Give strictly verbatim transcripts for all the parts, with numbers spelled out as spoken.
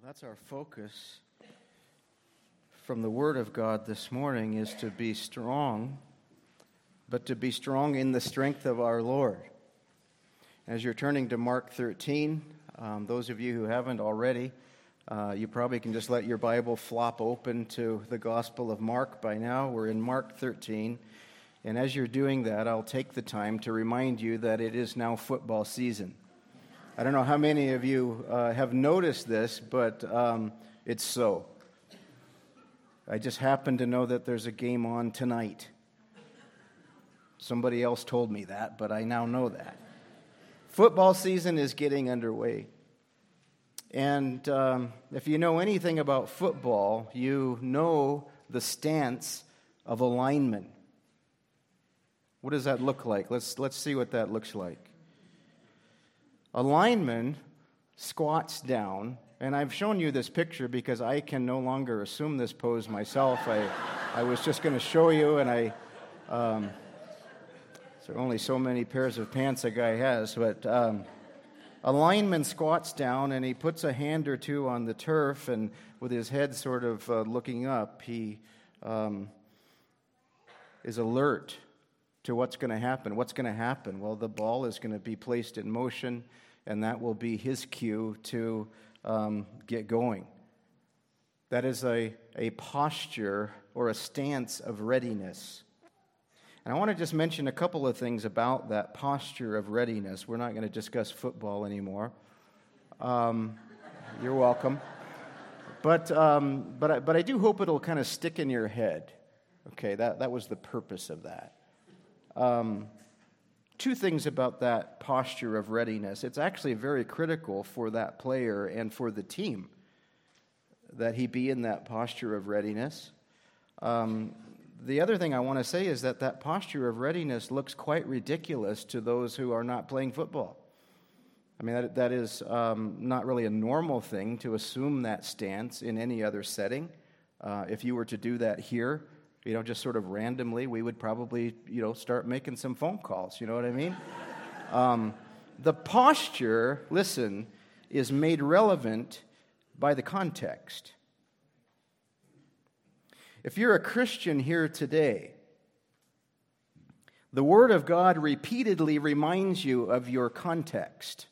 That's our focus from the Word of God this morning, is to be strong, but to be strong in the strength of our Lord. As you're turning to Mark thirteen, um, those of you who haven't already, uh, you probably can just let your Bible flop open to the Gospel of Mark by now. We're in Mark thirteen, and as you're doing that, I'll take the time to remind you that it is now football season. I don't know how many of you uh, have noticed this, but um, it's so. I just happen to know that there's a game on tonight. Somebody else told me that, but I now know that. Football season is getting underway. And um, if you know anything about football, you know the stance of a lineman. What does that look like? Let's, let's see what that looks like. A lineman squats down, and I've shown you this picture because I can no longer assume this pose myself. I, I was just going to show you, and I, um, there are only so many pairs of pants a guy has, but um, a lineman squats down, and he puts a hand or two on the turf, and with his head sort of uh, looking up, he um, is alert to what's going to happen. What's going to happen? Well, the ball is going to be placed in motion, and that will be his cue to um, get going. That is a, a posture or a stance of readiness. And I want to just mention a couple of things about that posture of readiness. We're not going to discuss football anymore. Um, you're welcome. But um, but I, but I do hope it'll kind of stick in your head. Okay, that, that was the purpose of that. Um, two things about that posture of readiness. It's actually very critical for that player and for the team that he be in that posture of readiness. Um, the other thing I want to say is that that posture of readiness looks quite ridiculous to those who are not playing football. I mean, that, that is um, not really a normal thing to assume that stance in any other setting. Uh, if you were to do that here, you know, just sort of randomly, we would probably, you know, start making some phone calls. You know what I mean? um, the posture, listen, is made relevant by the context. If you're a Christian here today, the Word of God repeatedly reminds you of your context.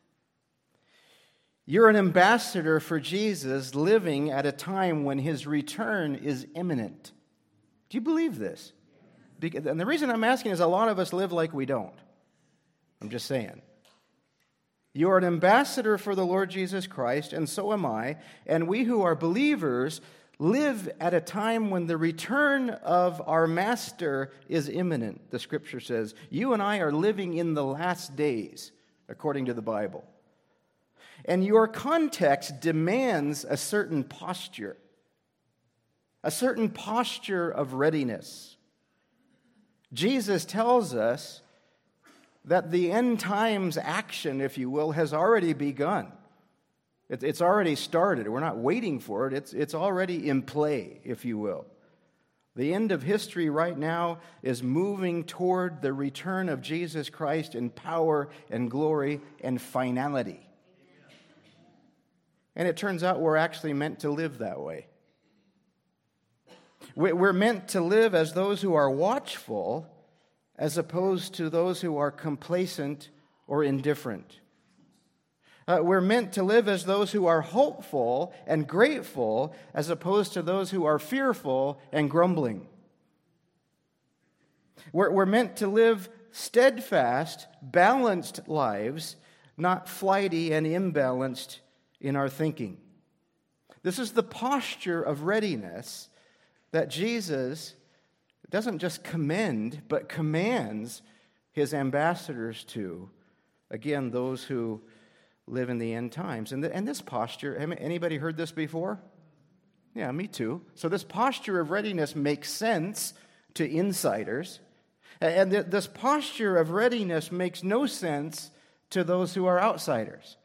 You're an ambassador for Jesus living at a time when His return is imminent. Do you believe this? And the reason I'm asking is a lot of us live like we don't. I'm just saying. You are an ambassador for the Lord Jesus Christ, and so am I. And we who are believers live at a time when the return of our Master is imminent, the Scripture says. You and I are living in the last days, according to the Bible. And your context demands a certain posture. A certain posture of readiness. Jesus tells us that the end times action, if you will, has already begun. It's already started. We're not waiting for it. It's, it's already in play, if you will. The end of history right now is moving toward the return of Jesus Christ in power and glory and finality. And it turns out we're actually meant to live that way. We're meant to live as those who are watchful as opposed to those who are complacent or indifferent. Uh, we're meant to live as those who are hopeful and grateful as opposed to those who are fearful and grumbling. We're, we're meant to live steadfast, balanced lives, not flighty and imbalanced in our thinking. This is the posture of readiness that Jesus doesn't just commend, but commands His ambassadors to. Again, those who live in the end times. And, the, and this posture, anybody heard this before? Yeah, me too. So this posture of readiness makes sense to insiders. And th- this posture of readiness makes no sense to those who are outsiders.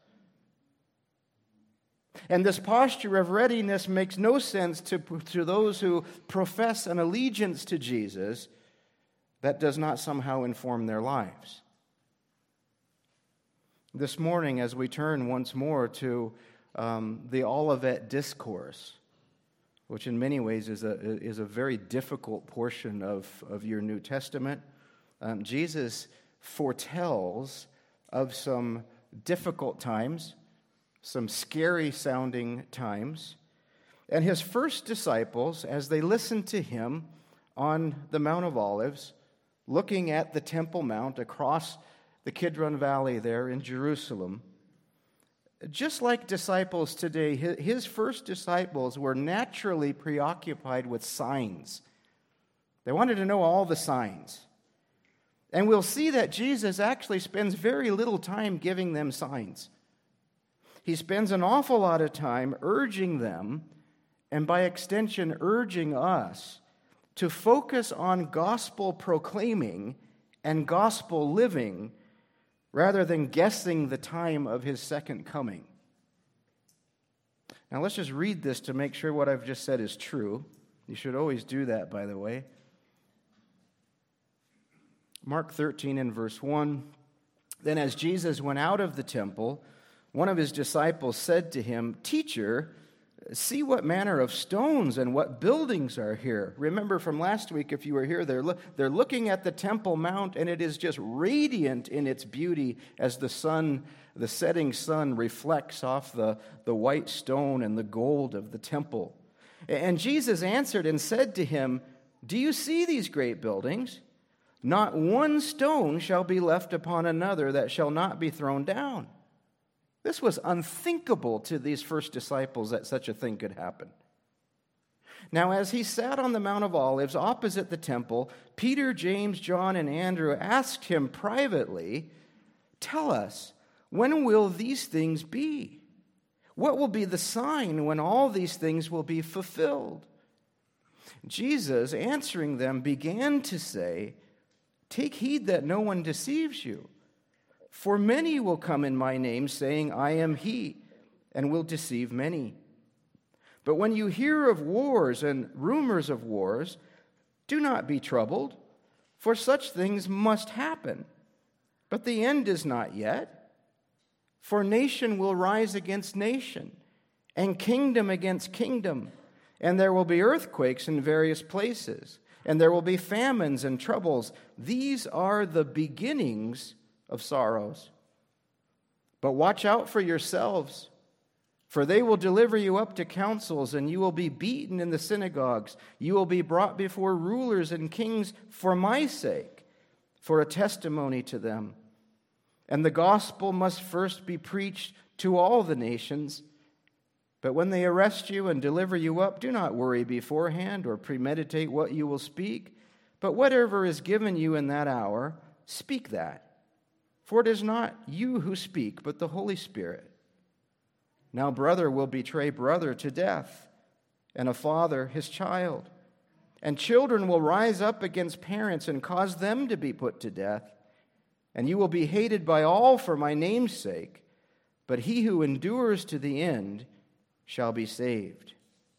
And this posture of readiness makes no sense to, to those who profess an allegiance to Jesus that does not somehow inform their lives. This morning, as we turn once more to um, the Olivet Discourse, which in many ways is a, is a very difficult portion of, of your New Testament. Um, Jesus foretells of some difficult times, some scary-sounding times, and his first disciples, as they listened to him on the Mount of Olives, looking at the Temple Mount across the Kidron Valley there in Jerusalem, just like disciples today, his first disciples were naturally preoccupied with signs. They wanted to know all the signs. And we'll see that Jesus actually spends very little time giving them signs. He spends an awful lot of time urging them, and by extension urging us, to focus on gospel proclaiming and gospel living rather than guessing the time of his second coming. Now let's just read this to make sure what I've just said is true. You should always do that, by the way. Mark thirteen and verse one. Then as Jesus went out of the temple, one of his disciples said to him, "Teacher, see what manner of stones and what buildings are here." Remember from last week, if you were here, they're, lo- they're looking at the Temple Mount, and it is just radiant in its beauty as the sun, the setting sun, reflects off the, the white stone and the gold of the temple. And Jesus answered and said to him, "Do you see these great buildings? Not one stone shall be left upon another that shall not be thrown down." This was unthinkable to these first disciples that such a thing could happen. Now, as he sat on the Mount of Olives opposite the temple, Peter, James, John, and Andrew asked him privately, "Tell us, when will these things be? What will be the sign when all these things will be fulfilled?" Jesus, answering them, began to say, "Take heed that no one deceives you. For many will come in my name, saying, 'I am he,' and will deceive many. But when you hear of wars and rumors of wars, do not be troubled, for such things must happen. But the end is not yet. For nation will rise against nation, and kingdom against kingdom, and there will be earthquakes in various places, and there will be famines and troubles. These are the beginnings of sorrows. But watch out for yourselves, for they will deliver you up to councils, and you will be beaten in the synagogues. You will be brought before rulers and kings for my sake, for a testimony to them. And the gospel must first be preached to all the nations. But when they arrest you and deliver you up, do not worry beforehand or premeditate what you will speak, but whatever is given you in that hour, speak that. For it is not you who speak, but the Holy Spirit. Now brother will betray brother to death, and a father his child. And children will rise up against parents and cause them to be put to death. And you will be hated by all for my name's sake, but he who endures to the end shall be saved."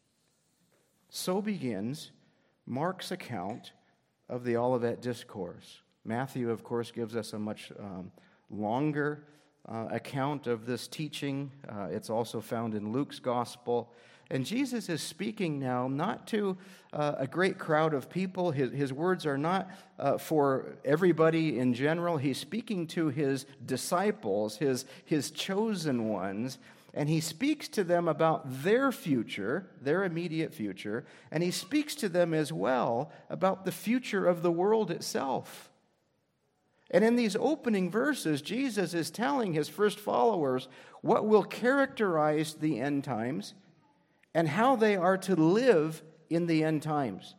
So begins Mark's account of the Olivet Discourse. Matthew, of course, gives us a much um, longer uh, account of this teaching. Uh, it's also found in Luke's Gospel. And Jesus is speaking now not to uh, a great crowd of people. His, his words are not uh, for everybody in general. He's speaking to his disciples, his, his chosen ones, and he speaks to them about their future, their immediate future, and he speaks to them as well about the future of the world itself. And in these opening verses, Jesus is telling his first followers what will characterize the end times and how they are to live in the end times.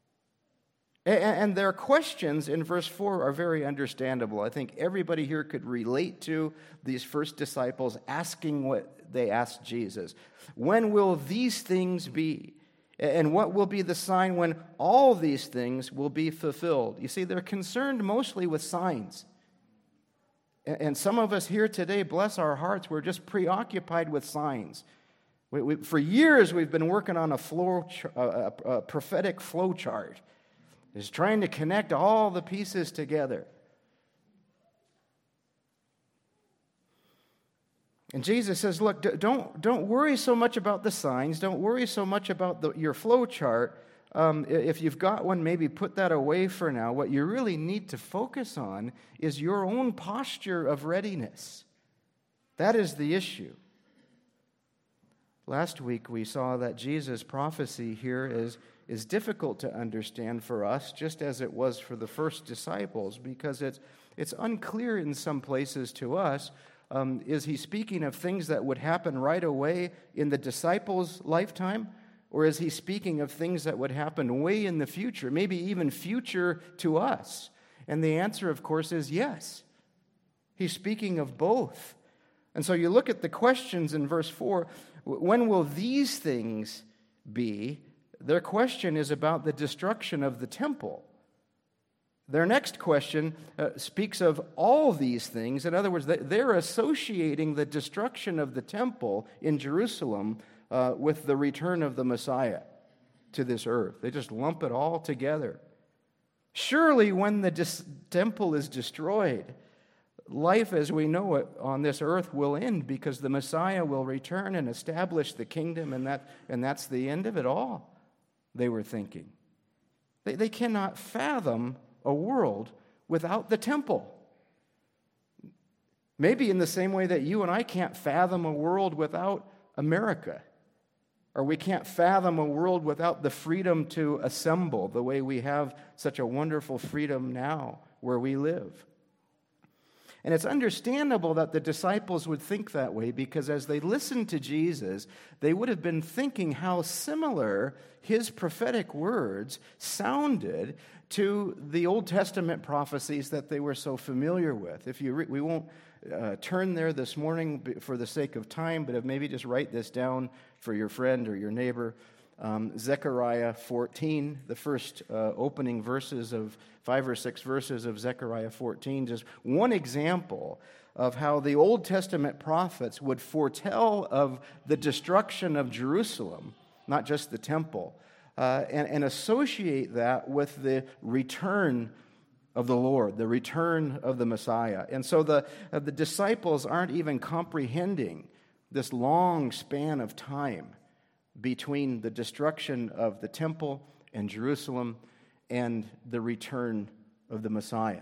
And their questions in verse four are very understandable. I think everybody here could relate to these first disciples asking what they asked Jesus. When will these things be? And what will be the sign when all these things will be fulfilled? You see, they're concerned mostly with signs. And some of us here today, bless our hearts, we're just preoccupied with signs. We, we, for years, we've been working on a, flow, a, a prophetic flow chart. It's trying to connect all the pieces together. And Jesus says, look, don't, don't worry so much about the signs. Don't worry so much about the, your flow chart. Um, if you've got one, maybe put that away for now. What you really need to focus on is your own posture of readiness. That is the issue. Last week we saw that Jesus' prophecy here is, is difficult to understand for us, just as it was for the first disciples, because it's, it's unclear in some places to us. Um, is he speaking of things that would happen right away in the disciples' lifetime? Or is he speaking of things that would happen way in the future, maybe even future to us? And the answer, of course, is yes. He's speaking of both. And so you look at the questions in verse four. When will these things be? Their question is about the destruction of the temple. Their next question uh, speaks of all these things. In other words, they're associating the destruction of the temple in Jerusalem uh, with the return of the Messiah to this earth. They just lump it all together. Surely when the dis- temple is destroyed, life as we know it on this earth will end, because the Messiah will return and establish the kingdom, and that and that's the end of it all, they were thinking. They, they cannot fathom a world without the temple. Maybe in the same way that you and I can't fathom a world without America, or we can't fathom a world without the freedom to assemble the way we have such a wonderful freedom now where we live. And it's understandable that the disciples would think that way, because as they listened to Jesus, they would have been thinking how similar his prophetic words sounded to the Old Testament prophecies that they were so familiar with. If you re- we won't uh, turn there this morning for the sake of time, but if maybe just write this down for your friend or your neighbor. Um, Zechariah fourteen, the first uh, opening verses of five or six verses of Zechariah fourteen, just one example of how the Old Testament prophets would foretell of the destruction of Jerusalem, not just the temple, uh, and, and associate that with the return of the Lord, the return of the Messiah. And so the, uh, the disciples aren't even comprehending this long span of time between the destruction of the temple and Jerusalem and the return of the Messiah.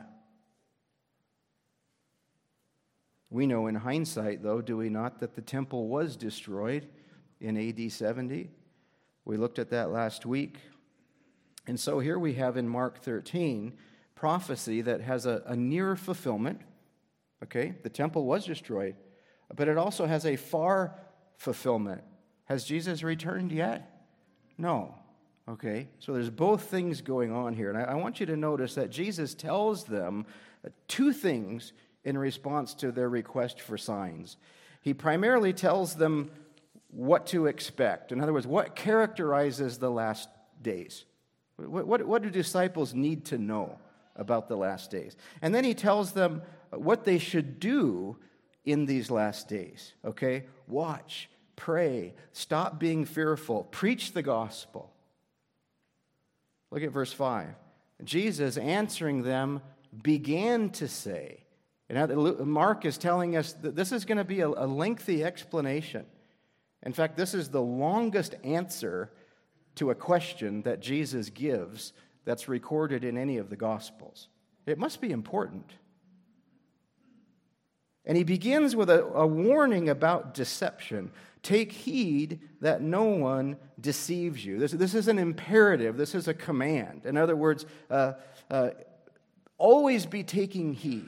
We know in hindsight, though, do we not, that the temple was destroyed in A D seventy? We looked at that last week. And so here we have in Mark thirteen prophecy that has a, a near fulfillment. Okay, the temple was destroyed, but it also has a far fulfillment. Has Jesus returned yet? No. Okay, so there's both things going on here. And I, I want you to notice that Jesus tells them two things in response to their request for signs. He primarily tells them what to expect. In other words, what characterizes the last days? What, what, what do disciples need to know about the last days? And then he tells them what they should do in these last days. Okay, watch. Pray, stop being fearful, preach the gospel. Look at verse five. Jesus, answering them, began to say, and Mark is telling us that this is going to be a, a lengthy explanation. In fact, this is the longest answer to a question that Jesus gives that's recorded in any of the Gospels. It must be important. And he begins with a, a warning about deception. Take heed that no one deceives you. This, this is an imperative. This is a command. In other words, uh, uh, always be taking heed.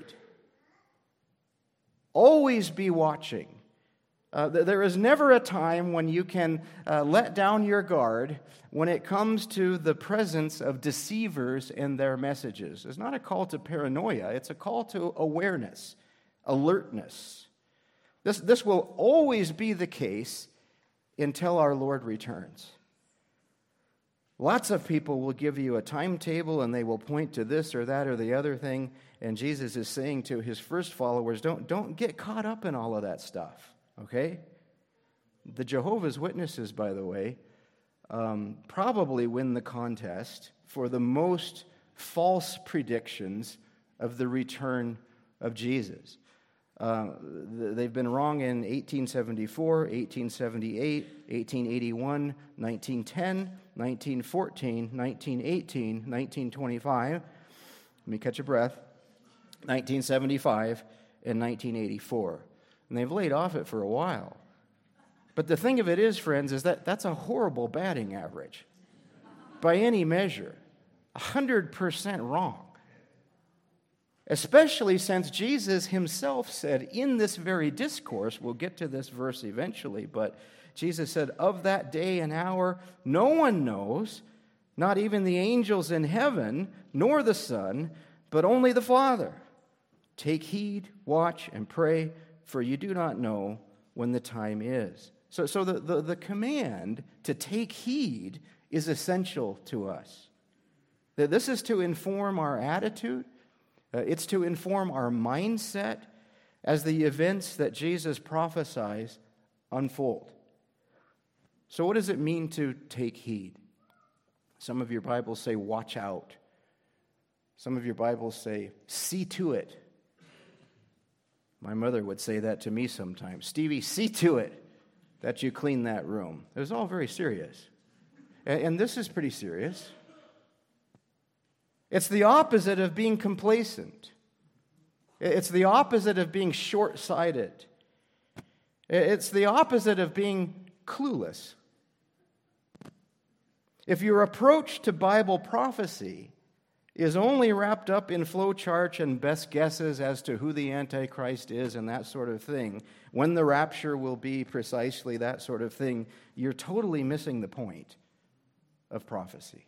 Always be watching. Uh, there is never a time when you can uh, let down your guard when it comes to the presence of deceivers and their messages. It's not a call to paranoia. It's a call to awareness, alertness. This, this will always be the case until our Lord returns. Lots of people will give you a timetable and they will point to this or that or the other thing. And Jesus is saying to his first followers, don't, don't get caught up in all of that stuff, okay? The Jehovah's Witnesses, by the way, um, probably win the contest for the most false predictions of the return of Jesus. Uh, they've been wrong in eighteen seventy-four, eighteen seventy-eight, eighteen eighty-one, nineteen ten, nineteen fourteen, nineteen eighteen, nineteen twenty-five. Let me catch a breath. nineteen seventy-five and nineteen eighty-four. And they've laid off it for a while. But the thing of it is, friends, is that that's a horrible batting average. By any measure. one hundred percent wrong. Especially since Jesus himself said in this very discourse, we'll get to this verse eventually, but Jesus said, of that day and hour, no one knows, not even the angels in heaven, nor the Son, but only the Father. Take heed, watch, and pray, for you do not know when the time is. So, so the, the, the command to take heed is essential to us. That this is to inform our attitude. Uh, it's to inform our mindset as the events that Jesus prophesies unfold. So what does it mean to take heed? Some of your Bibles say, watch out. Some of your Bibles say, see to it. My mother would say that to me sometimes. Stevie, see to it that you clean that room. It was all very serious. And, and this is pretty serious. It's the opposite of being complacent. It's the opposite of being short-sighted. It's the opposite of being clueless. If your approach to Bible prophecy is only wrapped up in flowcharts and best guesses as to who the Antichrist is and that sort of thing, when the rapture will be precisely that sort of thing, you're totally missing the point of prophecy.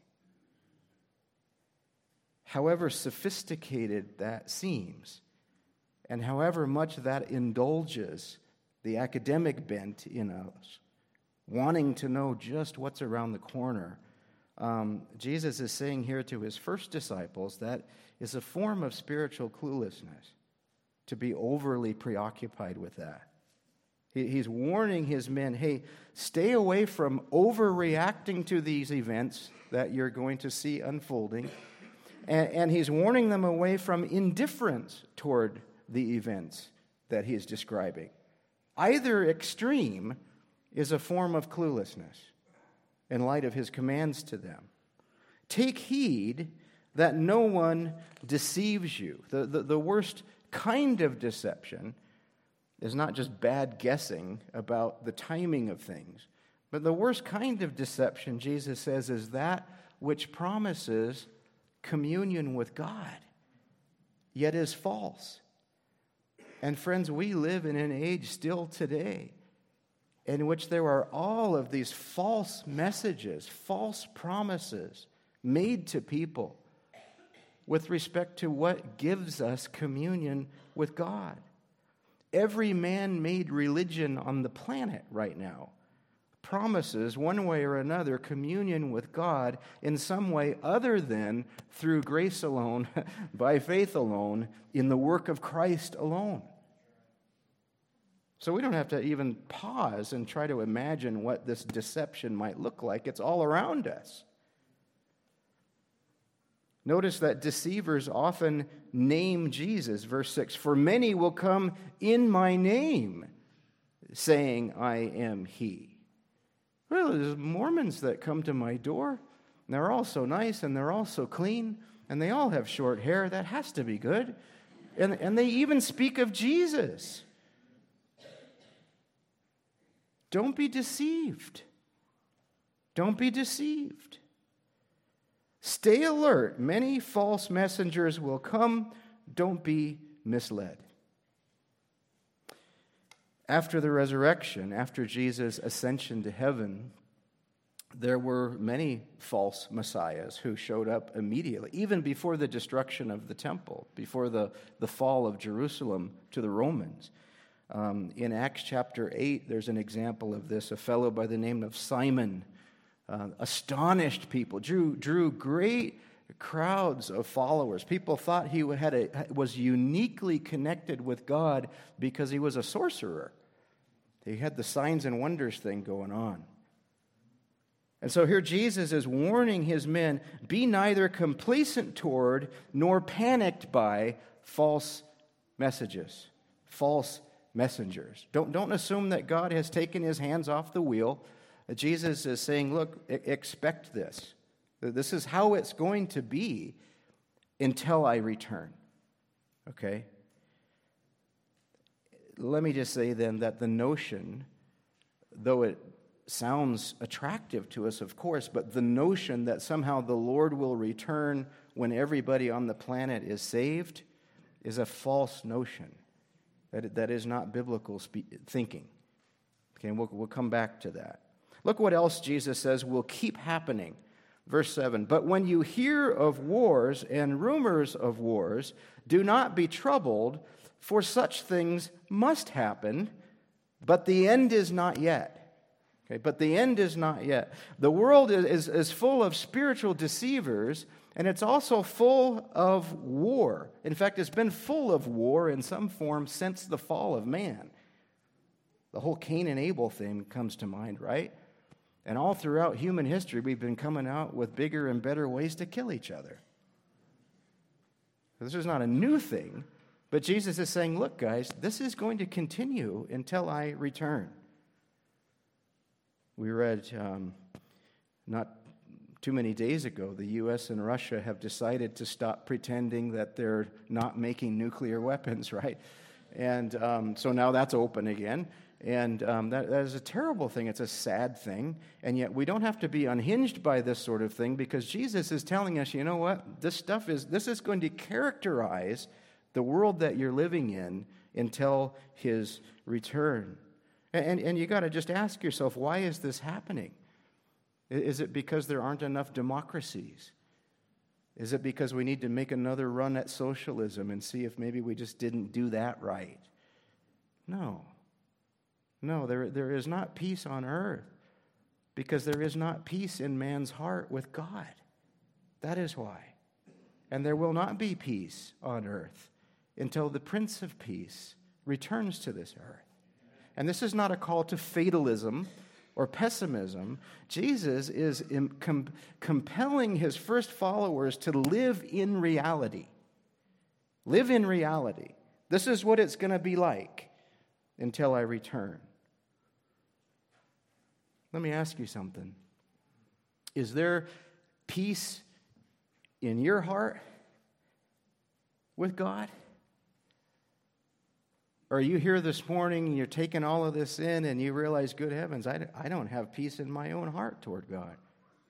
However sophisticated that seems, and however much that indulges the academic bent in us, wanting to know just what's around the corner, um, Jesus is saying here to his first disciples that is a form of spiritual cluelessness, to be overly preoccupied with that. He, he's warning his men, hey, stay away from overreacting to these events that you're going to see unfolding. And, and he's warning them away from indifference toward the events that he is describing. Either extreme is a form of cluelessness in light of his commands to them. Take heed that no one deceives you. The, the, the worst kind of deception is not just bad guessing about the timing of things, but the worst kind of deception, Jesus says, is that which promises communion with God, yet is false. And friends, we live in an age still today in which there are all of these false messages, false promises made to people with respect to what gives us communion with God. Every man-made religion on the planet right now promises, one way or another, communion with God in some way other than through grace alone, by faith alone, in the work of Christ alone. So we don't have to even pause and try to imagine what this deception might look like. It's all around us. Notice that deceivers often name Jesus. Verse six, for many will come in my name, saying, I am he. Well, there's Mormons that come to my door, and they're all so nice, and they're all so clean, and they all have short hair. That has to be good. And, and they even speak of Jesus. Don't be deceived. Don't be deceived. Stay alert. Many false messengers will come. Don't be misled. After the resurrection, after Jesus' ascension to heaven, there were many false messiahs who showed up immediately, even before the destruction of the temple, before the, the fall of Jerusalem to the Romans. Um, in Acts chapter eight, there's an example of this. A fellow by the name of Simon uh, astonished people, drew, drew great crowds of followers. People thought he had a, was uniquely connected with God because he was a sorcerer. He had the signs and wonders thing going on. And so here Jesus is warning his men, be neither complacent toward nor panicked by false messages. false messengers. Don't, don't assume that God has taken his hands off the wheel. Jesus is saying, look, expect this. This is how it's going to be until I return. Okay? Let me just say then that the notion, though it sounds attractive to us, of course, but the notion that somehow the Lord will return when everybody on the planet is saved is a false notion. That, that is not biblical spe- thinking. Okay, and we'll, we'll come back to that. Look what else Jesus says will keep happening. Verse seven, but when you hear of wars and rumors of wars, do not be troubled, for such things must happen, but the end is not yet. Okay, but the end is not yet. The world is, is, is full of spiritual deceivers, and it's also full of war. In fact, it's been full of war in some form since the fall of man. The whole Cain and Abel thing comes to mind, right? And all throughout human history, we've been coming out with bigger and better ways to kill each other. This is not a new thing, but Jesus is saying, look, guys, this is going to continue until I return. We read um, not too many days ago, the U S and Russia have decided to stop pretending that they're not making nuclear weapons, right? And um, so now that's open again. And um, that, that is a terrible thing. It's a sad thing. And yet we don't have to be unhinged by this sort of thing, because Jesus is telling us, you know what? This stuff is, this is going to characterize the world that you're living in until his return. And, and you got to just ask yourself, why is this happening? Is it because there aren't enough democracies? Is it because we need to make another run at socialism and see if maybe we just didn't do that right? No. No, there, there is not peace on earth because there is not peace in man's heart with God. That is why. And there will not be peace on earth until the Prince of Peace returns to this earth. And this is not a call to fatalism or pessimism. Jesus is com- compelling his first followers to live in reality. Live in reality. This is what it's going to be like until I return. Let me ask you something. Is there peace in your heart with God? Or are you here this morning and you're taking all of this in and you realize, good heavens, I, I don't have peace in my own heart toward God.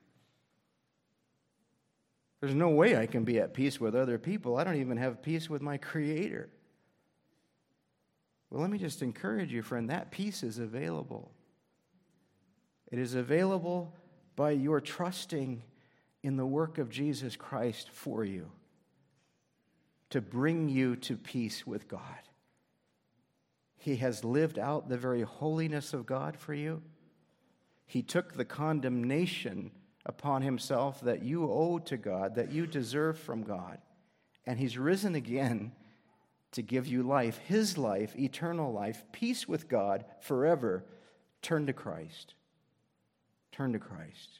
There's no way I can be at peace with other people. I don't even have peace with my Creator. Well, let me just encourage you, friend, that peace is available. It is available by your trusting in the work of Jesus Christ for you to bring you to peace with God. He has lived out the very holiness of God for you. He took the condemnation upon himself that you owe to God, that you deserve from God. And he's risen again to give you life, his life, eternal life, peace with God forever. Turn to Christ. Turn to Christ.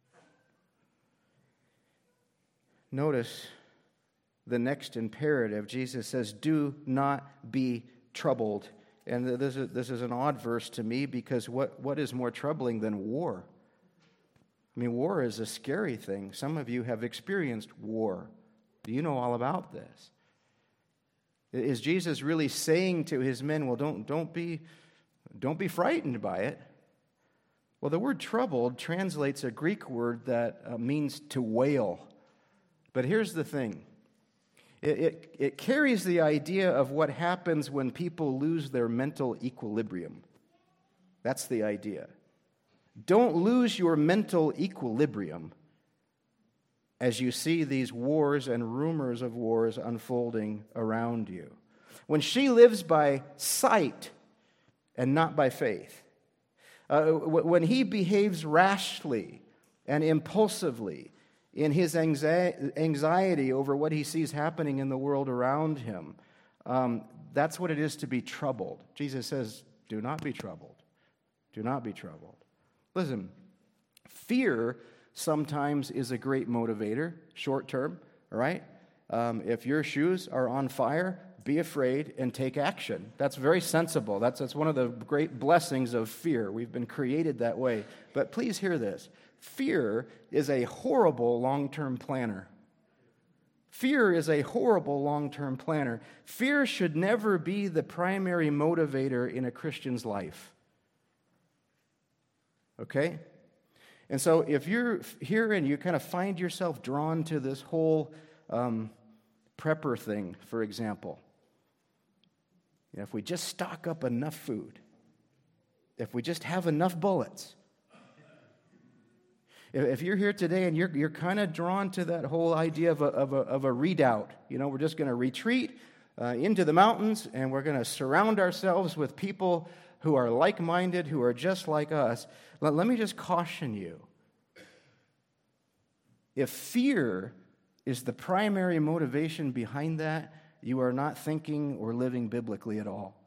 Notice the next imperative. Jesus says, do not be troubled. And this is, this is an odd verse to me, because what, what is more troubling than war? I mean, war is a scary thing. Some of you have experienced war. Do you know all about this? Is Jesus really saying to his men, well, don't, don't, be, don't be frightened by it? Well, the word troubled translates a Greek word that uh, means to wail. But here's the thing. It, it, it carries the idea of what happens when people lose their mental equilibrium. That's the idea. Don't lose your mental equilibrium as you see these wars and rumors of wars unfolding around you. When she lives by sight and not by faith, uh, when he behaves rashly and impulsively in his anxiety over what he sees happening in the world around him, um, that's what it is to be troubled. Jesus says, do not be troubled. Do not be troubled. Listen, fear sometimes is a great motivator, short term, all right? Um, if your shoes are on fire, be afraid and take action. That's very sensible. That's, that's one of the great blessings of fear. We've been created that way. But please hear this. Fear is a horrible long-term planner. Fear is a horrible long-term planner. Fear should never be the primary motivator in a Christian's life. Okay? And so if you're here and you kind of find yourself drawn to this whole um, prepper thing, for example, you know, if we just stock up enough food, if we just have enough bullets, if you're here today and you're you're kind of drawn to that whole idea of a, of a, of a redoubt, you know, we're just going to retreat uh, into the mountains and we're going to surround ourselves with people who are like-minded, who are just like us. Let, let me just caution you. If fear is the primary motivation behind that, you are not thinking or living biblically at all.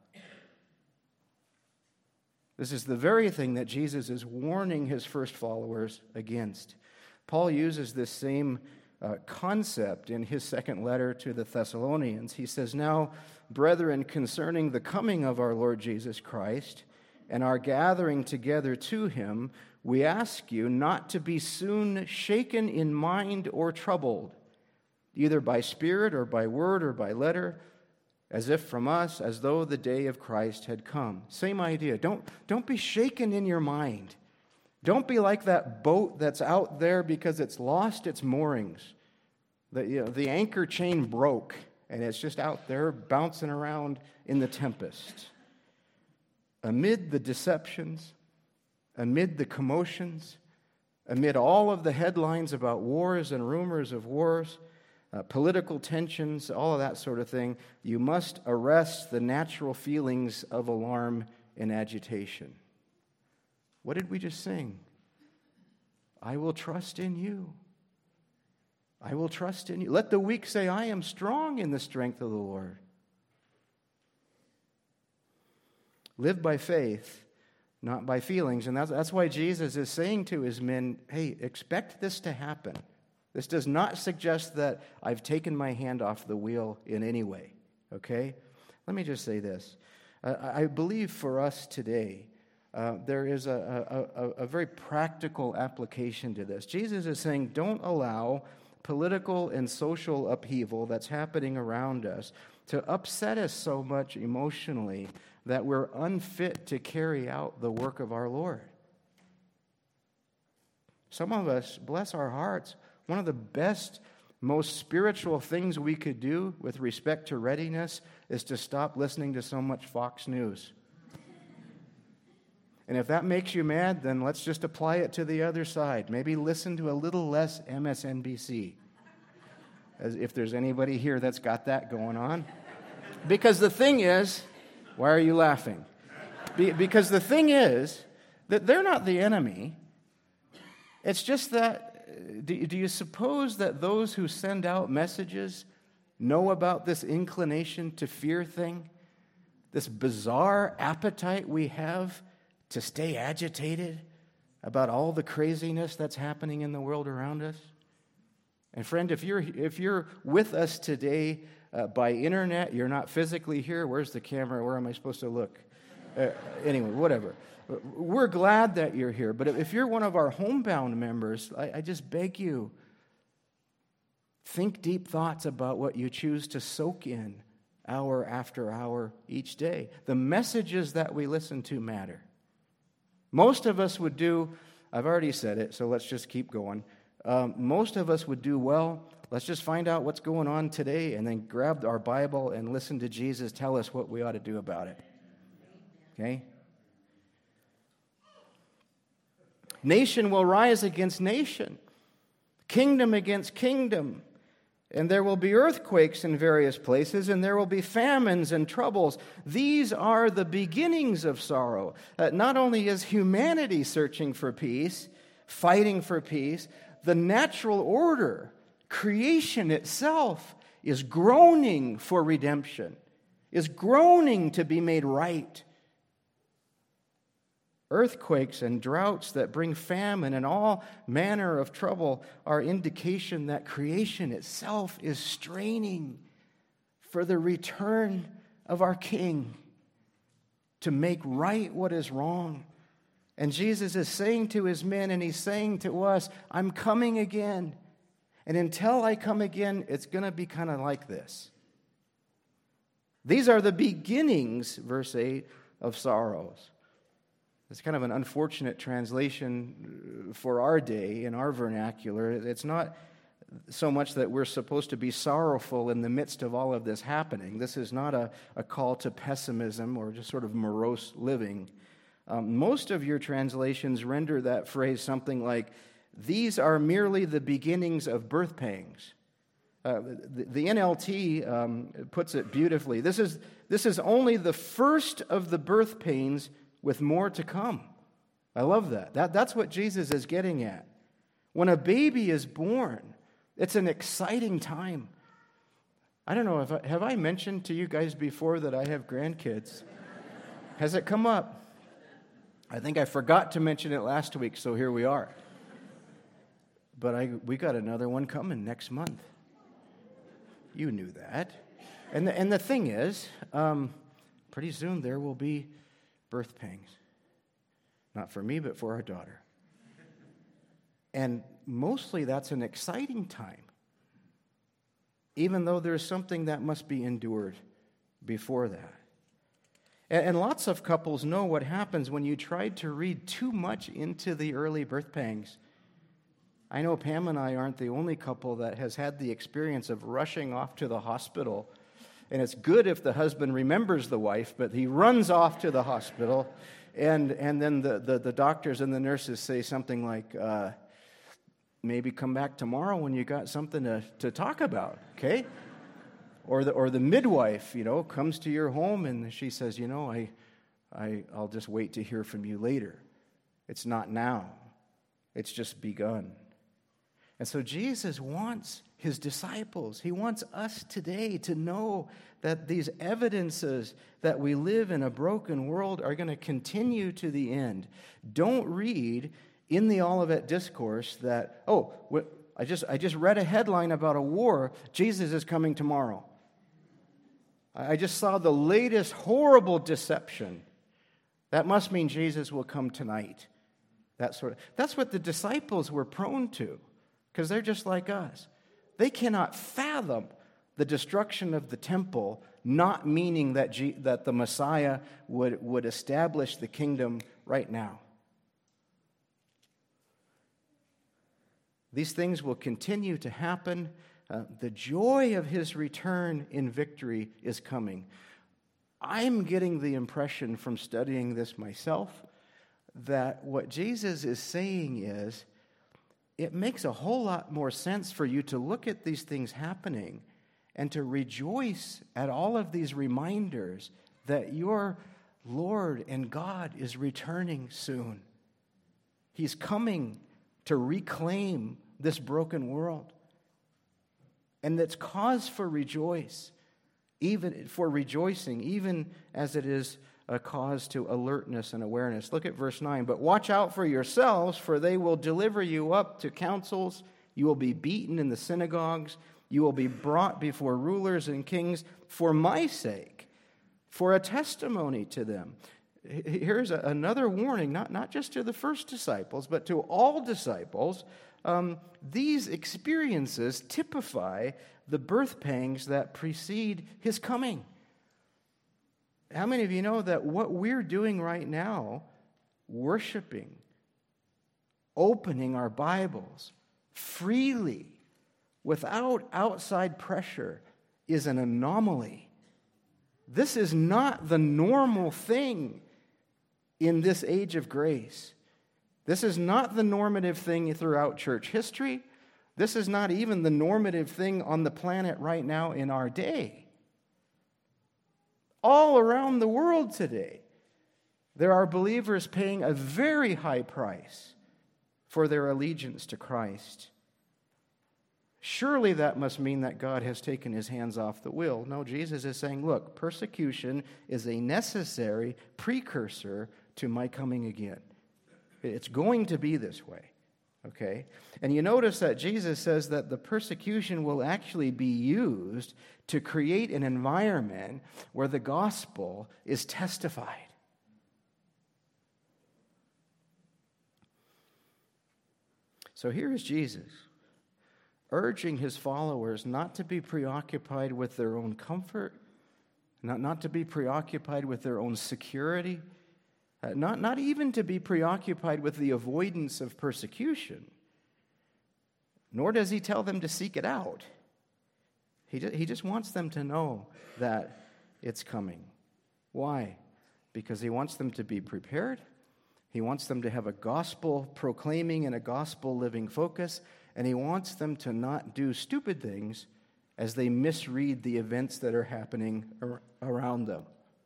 This is the very thing that Jesus is warning his first followers against. Paul uses this same uh, concept in his second letter to the Thessalonians. He says, "Now, brethren, concerning the coming of our Lord Jesus Christ and our gathering together to him, we ask you not to be soon shaken in mind or troubled, either by spirit or by word or by letter, as if from us, as though the day of Christ had come." Same idea. Don't, don't be shaken in your mind. Don't be like that boat that's out there because it's lost its moorings. The, you know, the anchor chain broke, and it's just out there bouncing around in the tempest. Amid the deceptions, amid the commotions, amid all of the headlines about wars and rumors of wars, Uh, political tensions, all of that sort of thing, you must arrest the natural feelings of alarm and agitation. What did we just sing? I will trust in you. I will trust in you. Let the weak say, I am strong in the strength of the Lord. Live by faith, not by feelings. And that's, that's why Jesus is saying to his men, hey, expect this to happen. This does not suggest that I've taken my hand off the wheel in any way, okay? Let me just say this. Uh, I believe for us today, uh, there is a, a, a, a very practical application to this. Jesus is saying, don't allow political and social upheaval that's happening around us to upset us so much emotionally that we're unfit to carry out the work of our Lord. Some of us, bless our hearts, one of the best, most spiritual things we could do with respect to readiness is to stop listening to so much Fox News. And if that makes you mad, then let's just apply it to the other side. Maybe listen to a little less M S N B C, as if there's anybody here that's got that going on. Because the thing is, why are you laughing? Be, because the thing is that they're not the enemy. It's just that Do, do you suppose that those who send out messages know about this inclination to fear thing? This bizarre appetite we have to stay agitated about all the craziness that's happening in the world around us? And friend, if you're, if you're with us today uh, by internet, you're not physically here. Where's the camera? Where am I supposed to look? Uh, anyway, whatever. We're glad that you're here, but if you're one of our homebound members, I, I just beg you, think deep thoughts about what you choose to soak in hour after hour each day. The messages that we listen to matter. Most of us would do, I've already said it, so let's just keep going. Um, most of us would do well, let's just find out what's going on today and then grab our Bible and listen to Jesus tell us what we ought to do about it. Okay? Nation will rise against nation, kingdom against kingdom, and there will be earthquakes in various places, and there will be famines and troubles. These are the beginnings of sorrow. Uh, not only is humanity searching for peace, fighting for peace, the natural order, creation itself, is groaning for redemption, is groaning to be made right. Earthquakes and droughts that bring famine and all manner of trouble are indication that creation itself is straining for the return of our King to make right what is wrong. And Jesus is saying to his men, and he's saying to us, I'm coming again. And until I come again, it's going to be kind of like this. These are the beginnings, verse eight, of sorrows. It's kind of an unfortunate translation for our day, in our vernacular. It's not so much that we're supposed to be sorrowful in the midst of all of this happening. This is not a, a call to pessimism or just sort of morose living. Um, most of your translations render that phrase something like, these are merely the beginnings of birth pangs. Uh, the, the N L T um, puts it beautifully. This is, this is only the first of the birth pains with more to come. I love that. that. That's what Jesus is getting at. When a baby is born, it's an exciting time. I don't know, if I, have I mentioned to you guys before that I have grandkids? Has it come up? I think I forgot to mention it last week, so here we are. But I we got another one coming next month. You knew that. And the, and the thing is, um, pretty soon there will be birth pangs. Not for me, but for our daughter. And mostly that's an exciting time, even though there's something that must be endured before that. And, and lots of couples know what happens when you try to read too much into the early birth pangs. I know Pam and I aren't the only couple that has had the experience of rushing off to the hospital. And it's good if the husband remembers the wife, but he runs off to the hospital, and, and then the, the, the doctors and the nurses say something like, uh, maybe come back tomorrow when you got something to, to talk about, okay? Or the, or the midwife, you know, comes to your home and she says, you know, I, I, I'll just wait to hear from you later. It's not now. It's just begun. And so Jesus wants his disciples, he wants us today to know that these evidences that we live in a broken world are going to continue to the end. Don't read in the Olivet Discourse that, oh, I just, I just read a headline about a war, Jesus is coming tomorrow. I just saw the latest horrible deception. That must mean Jesus will come tonight. That sort of, that's what the disciples were prone to, because they're just like us. They cannot fathom the destruction of the temple, not meaning that, G, that the Messiah would, would establish the kingdom right now. These things will continue to happen. Uh, the joy of his return in victory is coming. I'm getting the impression from studying this myself that what Jesus is saying is, it makes a whole lot more sense for you to look at these things happening and to rejoice at all of these reminders that your Lord and God is returning soon. He's coming to reclaim this broken world. And that's cause for rejoice, even for rejoicing, even as it is a cause to alertness and awareness. Look at verse nine. But watch out for yourselves, for they will deliver you up to councils. You will be beaten in the synagogues. You will be brought before rulers and kings for my sake, for a testimony to them. Here's a, another warning, not, not just to the first disciples, but to all disciples. Um, these experiences typify the birth pangs that precede his coming. How many of you know that what we're doing right now, worshiping, opening our Bibles freely, without outside pressure, is an anomaly? This is not the normal thing in this age of grace. This is not the normative thing throughout church history. This is not even the normative thing on the planet right now in our day. All around the world today, there are believers paying a very high price for their allegiance to Christ. Surely that must mean that God has taken his hands off the wheel. No, Jesus is saying, look, persecution is a necessary precursor to my coming again. It's going to be this way. Okay? And you notice that Jesus says that the persecution will actually be used to create an environment where the gospel is testified. So here is Jesus, urging his followers not to be preoccupied with their own comfort, not, not to be preoccupied with their own security, uh, not, not even to be preoccupied with the avoidance of persecution. Nor does he tell them to seek it out. He, he just wants them to know that it's coming. Why? Because he wants them to be prepared. He wants them to have a gospel proclaiming and a gospel living focus, and he wants them to not do stupid things as they misread the events that are happening ar- around them.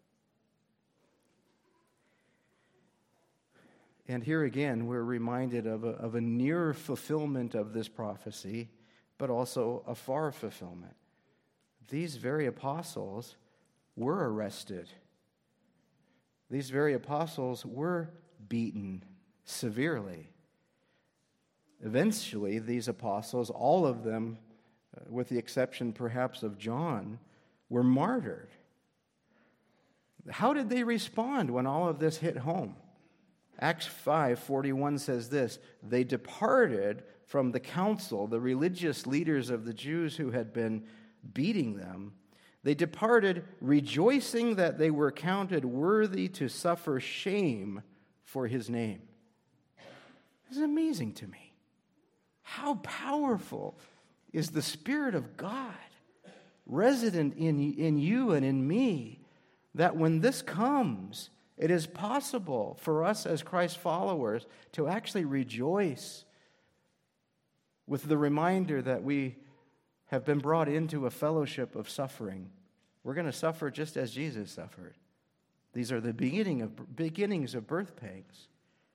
And here again, we're reminded of a, of a near fulfillment of this prophecy, but also a far fulfillment. These very apostles were arrested. These very apostles were beaten severely. Eventually, these apostles, all of them, uh, with the exception perhaps of John, were martyred. How did they respond when all of this hit home? Acts five forty-one says this, they departed from the council, the religious leaders of the Jews who had been beating them. They departed rejoicing that they were counted worthy to suffer shame for his name. This is amazing to me. How powerful is the Spirit of God resident in, in you and in me, that when this comes, it is possible for us as Christ followers to actually rejoice with the reminder that we have been brought into a fellowship of suffering. We're going to suffer just as Jesus suffered. These are the beginning of, beginnings of birth pangs.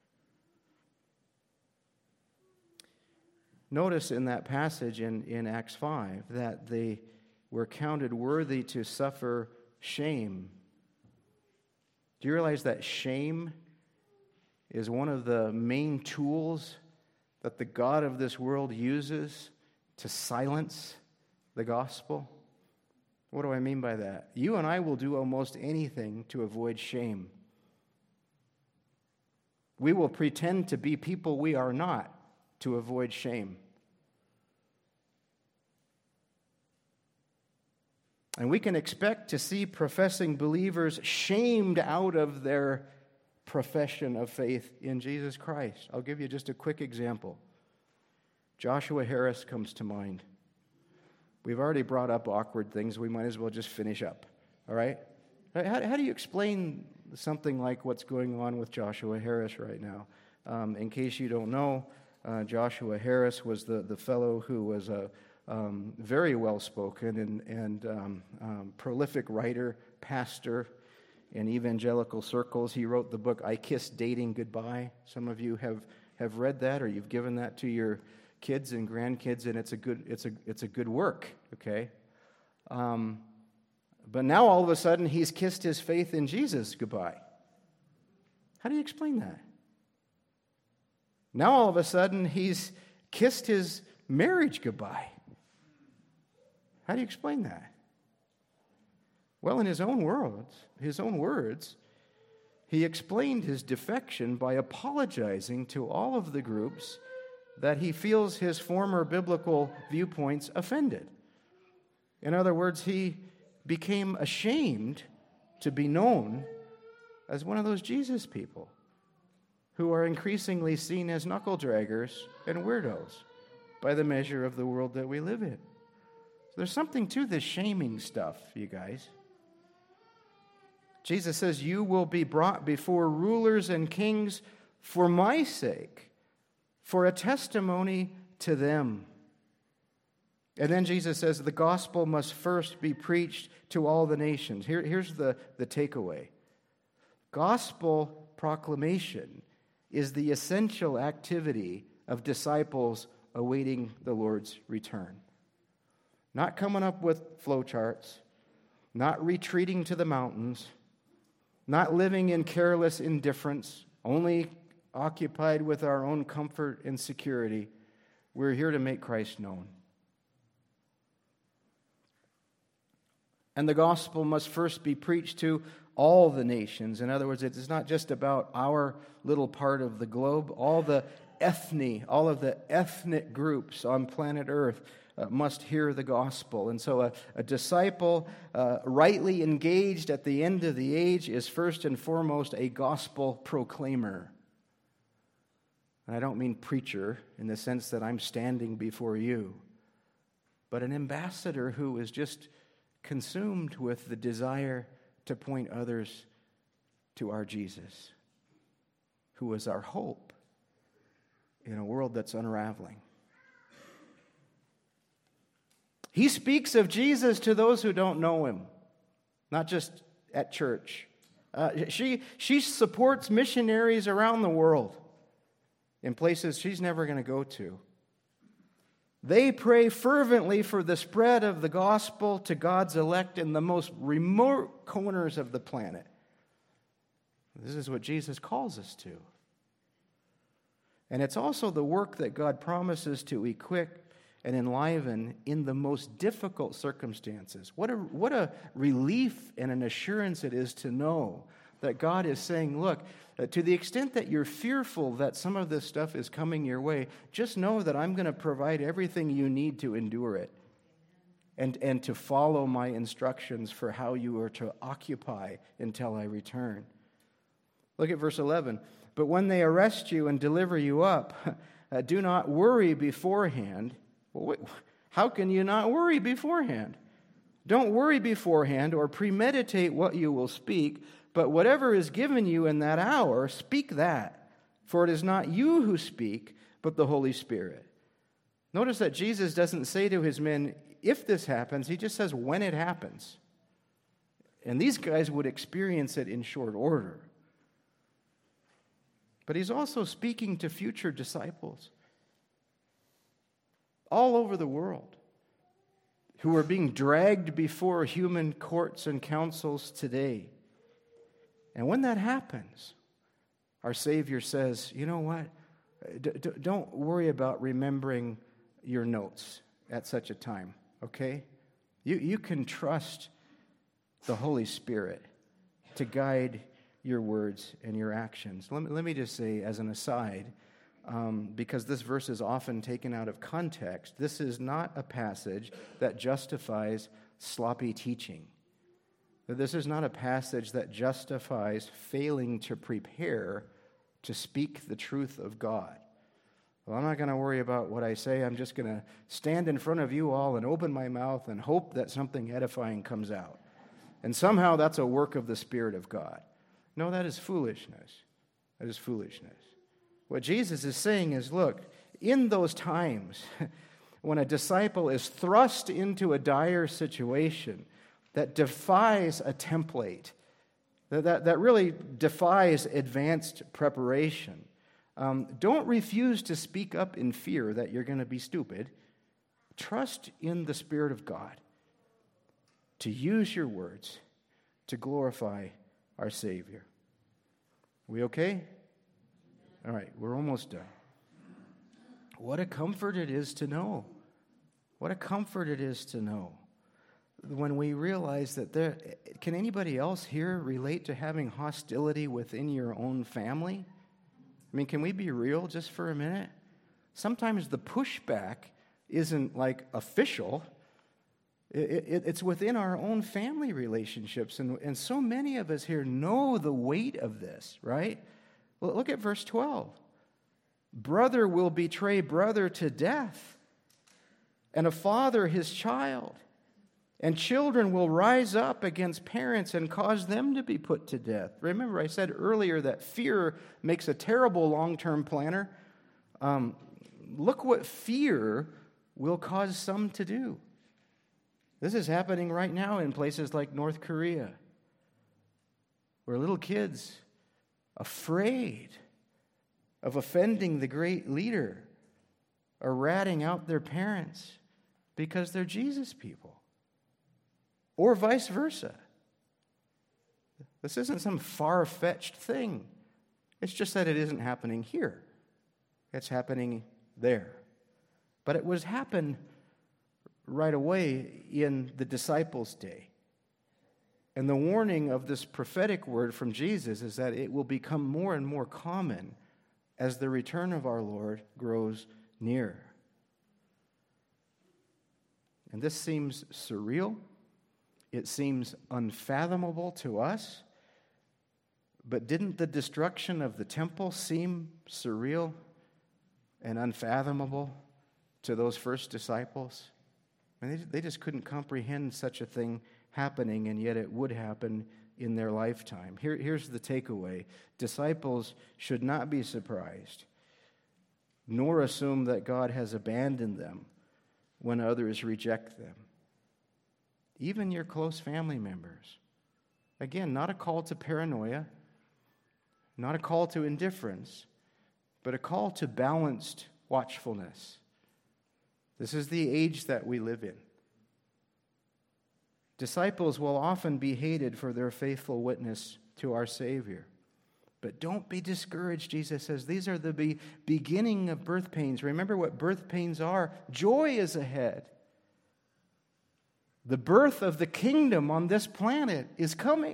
Notice in that passage in, in Acts five that they were counted worthy to suffer shame. Do you realize that shame is one of the main tools that the God of this world uses to silence the gospel? What do I mean by that? You and I will do almost anything to avoid shame. We will pretend to be people we are not to avoid shame. And we can expect to see professing believers shamed out of their profession of faith in Jesus Christ. I'll give you just a quick example. Joshua Harris comes to mind. We've already brought up awkward things. We might as well just finish up. All right? How, how do you explain something like what's going on with Joshua Harris right now? Um, in case you don't know, uh, Joshua Harris was the, the fellow who was a um, very well-spoken and, and um, um, prolific writer, pastor in evangelical circles. He wrote the book, I Kissed Dating Goodbye. Some of you have, have read that, or you've given that to your kids and grandkids, and it's a good it's a it's a good work, okay? Um, but now all of a sudden he's kissed his faith in Jesus goodbye. How do you explain that? Now all of a sudden he's kissed his marriage goodbye. How do you explain that? Well, in his own words, his own words, he explained his defection by apologizing to all of the groups that he feels his former biblical viewpoints offended. In other words, he became ashamed to be known as one of those Jesus people who are increasingly seen as knuckle draggers and weirdos by the measure of the world that we live in. So there's something to this shaming stuff, you guys. Jesus says, you will be brought before rulers and kings for my sake, for a testimony to them. And then Jesus says the gospel must first be preached to all the nations. Here, here's the, the takeaway. Gospel proclamation is the essential activity of disciples awaiting the Lord's return. Not coming up with flowcharts, not retreating to the mountains, not living in careless indifference, only occupied with our own comfort and security. We're here to make Christ known. And the gospel must first be preached to all the nations. In other words, it is not just about our little part of the globe. All the ethne, all of the ethnic groups on planet Earth uh, must hear the gospel. And so a, a disciple uh, rightly engaged at the end of the age is first and foremost a gospel proclaimer. And I don't mean preacher in the sense that I'm standing before you, but an ambassador who is just consumed with the desire to point others to our Jesus, who is our hope in a world that's unraveling. He speaks of Jesus to those who don't know him, not just at church. Uh, she, she supports missionaries around the world in places she's never going to go to. They pray fervently for the spread of the gospel to God's elect in the most remote corners of the planet. This is what Jesus calls us to. And it's also the work that God promises to equip and enliven in the most difficult circumstances. What a, what a relief and an assurance it is to know that God is saying, look, uh, to the extent that you're fearful that some of this stuff is coming your way, just know that I'm going to provide everything you need to endure it and, and to follow my instructions for how you are to occupy until I return. Look at verse eleven. But when they arrest you and deliver you up, uh, do not worry beforehand. Well, wait, how can you not worry beforehand? Don't worry beforehand or premeditate what you will speak, but whatever is given you in that hour, speak that. For it is not you who speak, but the Holy Spirit. Notice that Jesus doesn't say to his men, if this happens, he just says when it happens. And these guys would experience it in short order. But he's also speaking to future disciples all over the world who are being dragged before human courts and councils today. And when that happens, our Savior says, you know what? D- d- don't worry about remembering your notes at such a time, okay? You, you can trust the Holy Spirit to guide your words and your actions. Let me, let me just say as an aside, um, because this verse is often taken out of context, this is not a passage that justifies sloppy teaching. This is not a passage that justifies failing to prepare to speak the truth of God. Well, I'm not going to worry about what I say. I'm just going to stand in front of you all and open my mouth and hope that something edifying comes out. And somehow that's a work of the Spirit of God. No, that is foolishness. That is foolishness. What Jesus is saying is, look, in those times when a disciple is thrust into a dire situation that defies a template, that, that, that really defies advanced preparation, um, don't refuse to speak up in fear that you're going to be stupid. Trust in the Spirit of God to use your words to glorify our Savior. We okay? All right, we're almost done. What a comfort it is to know. What a comfort it is to know when we realize that there, can anybody else here relate to having hostility within your own family? I mean, can we be real just for a minute? Sometimes the pushback isn't like official. It, it, it's within our own family relationships. And, and so many of us here know the weight of this, right? Well, look at verse twelve. Brother will betray brother to death, and a father his child. And children will rise up against parents and cause them to be put to death. Remember, I said earlier that fear makes a terrible long-term planner. Um, look what fear will cause some to do. This is happening right now in places like North Korea, where little kids, afraid of offending the great leader, are ratting out their parents because they're Jesus people. Or vice versa. This isn't some far-fetched thing. It's just that it isn't happening here. It's happening there. But it was happen right away in the disciples' day. And the warning of this prophetic word from Jesus is that it will become more and more common as the return of our Lord grows near. And this seems surreal. It seems unfathomable to us. But didn't the destruction of the temple seem surreal and unfathomable to those first disciples? I mean, they just couldn't comprehend such a thing happening, and yet it would happen in their lifetime. Here, here's the takeaway. Disciples should not be surprised, nor assume that God has abandoned them when others reject them. Even your close family members. Again, not a call to paranoia, not a call to indifference, but a call to balanced watchfulness. This is the age that we live in. Disciples will often be hated for their faithful witness to our Savior. But don't be discouraged, Jesus says. These are the be- beginning of birth pains. Remember what birth pains are. Joy is ahead. The birth of the kingdom on this planet is coming.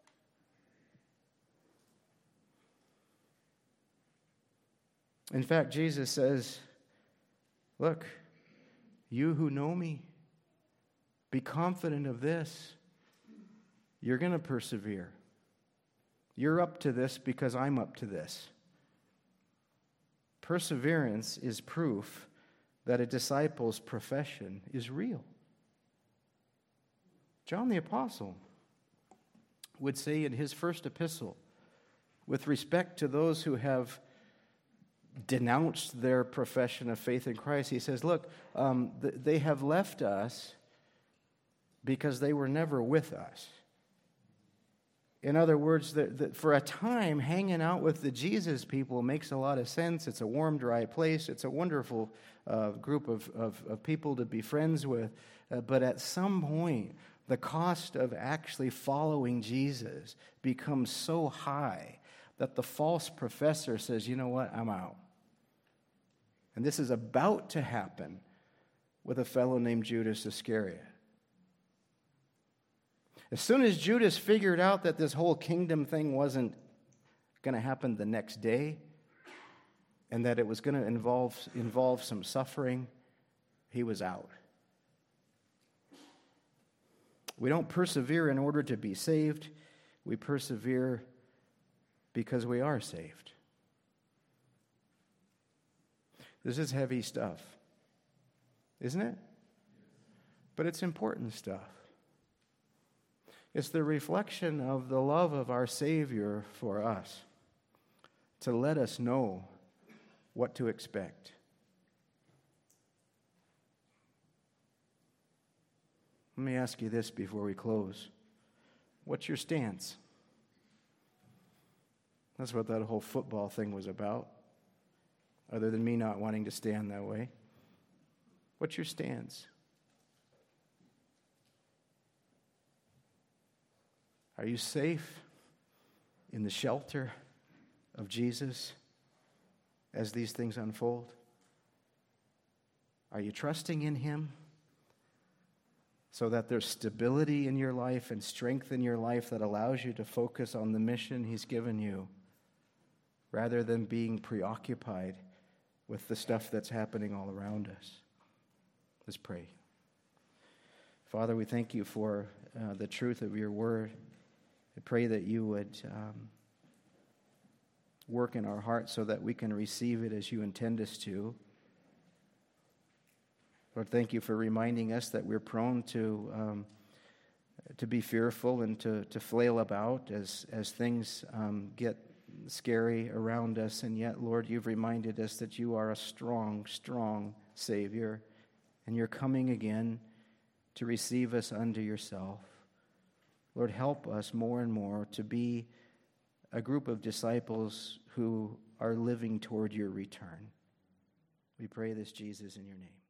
In fact, Jesus says, look, you who know me, be confident of this. You're going to persevere. You're up to this because I'm up to this. Perseverance is proof that a disciple's profession is real. John the Apostle would say in his first epistle, with respect to those who have denounced their profession of faith in Christ, he says, look, um, th- they have left us because they were never with us. In other words, that, that for a time, hanging out with the Jesus people makes a lot of sense. It's a warm, dry place. It's a wonderful uh, group of, of, of people to be friends with. Uh, but at some point, the cost of actually following Jesus becomes so high that the false professor says, you know what, I'm out. And this is about to happen with a fellow named Judas Iscariot. As soon as Judas figured out that this whole kingdom thing wasn't going to happen the next day and that it was going to involve, involve some suffering, he was out. We don't persevere in order to be saved. We persevere because we are saved. This is heavy stuff, isn't it? But it's important stuff. It's the reflection of the love of our Savior for us to let us know what to expect. Let me ask you this before we close. What's your stance? That's what that whole football thing was about, other than me not wanting to stand that way. What's your stance? Are you safe in the shelter of Jesus as these things unfold? Are you trusting in Him so that there's stability in your life and strength in your life that allows you to focus on the mission He's given you rather than being preoccupied with the stuff that's happening all around us? Let's pray. Father, we thank you for uh, the truth of your word. I pray that you would um, work in our hearts so that we can receive it as you intend us to. Lord, thank you for reminding us that we're prone to um, to be fearful and to, to flail about as, as things um, get scary around us. And yet, Lord, you've reminded us that you are a strong, strong Savior, and you're coming again to receive us unto yourself. Lord, help us more and more to be a group of disciples who are living toward your return. We pray this, Jesus, in your name.